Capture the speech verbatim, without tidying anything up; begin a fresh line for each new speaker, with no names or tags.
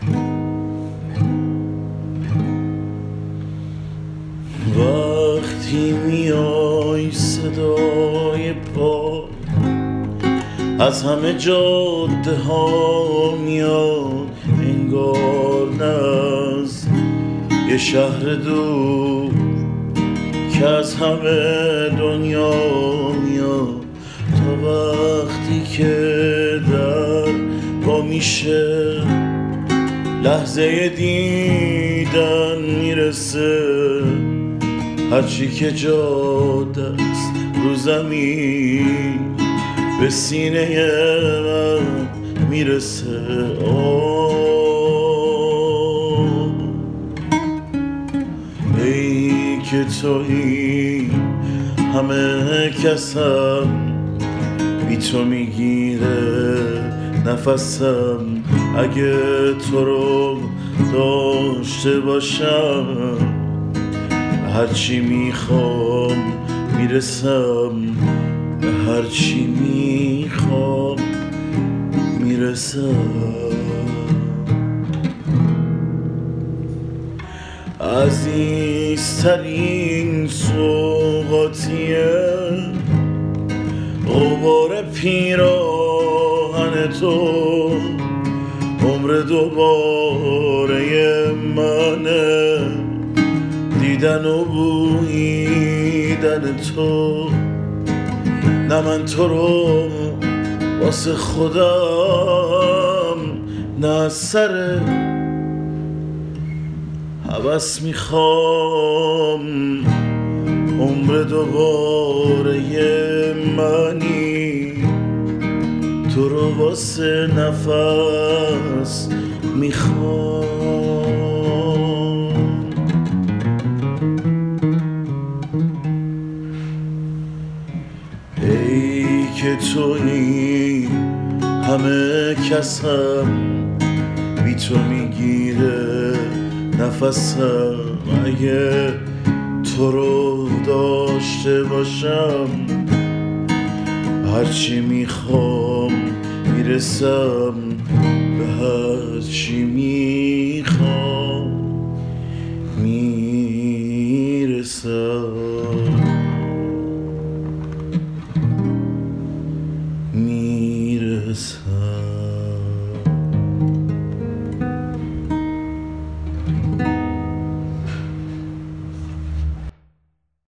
وقتی میای صدای پا از همه جاده ها میاد، انگار نه از یه شهر دور که از همه دنیا میاد. تا وقتی که در با میشه لحظه دیدن میرسه، هرچی که جاده است رو زمین به سینه من میرسه. آه ای که تویی همه کسم، بی تو میگیره نفسم. اگه تو رو داشته باشم هرچی میخوام میرسم، هرچی میخوام میرسم. عزیزترین سوغاتیه غبار پیراهن تو، عمر دوباره منه دیدن و بویدن تو. نه من تو رو واسه خودم، نه از سر هوس میخوام. عمر دوباره منی تو رو واسه نفس میخوام. ای که تویی همه کسم، بی تو میگیره نفسم. اگه تو رو داشته باشم هرچی میخوام میرسم، به هرچی میخوام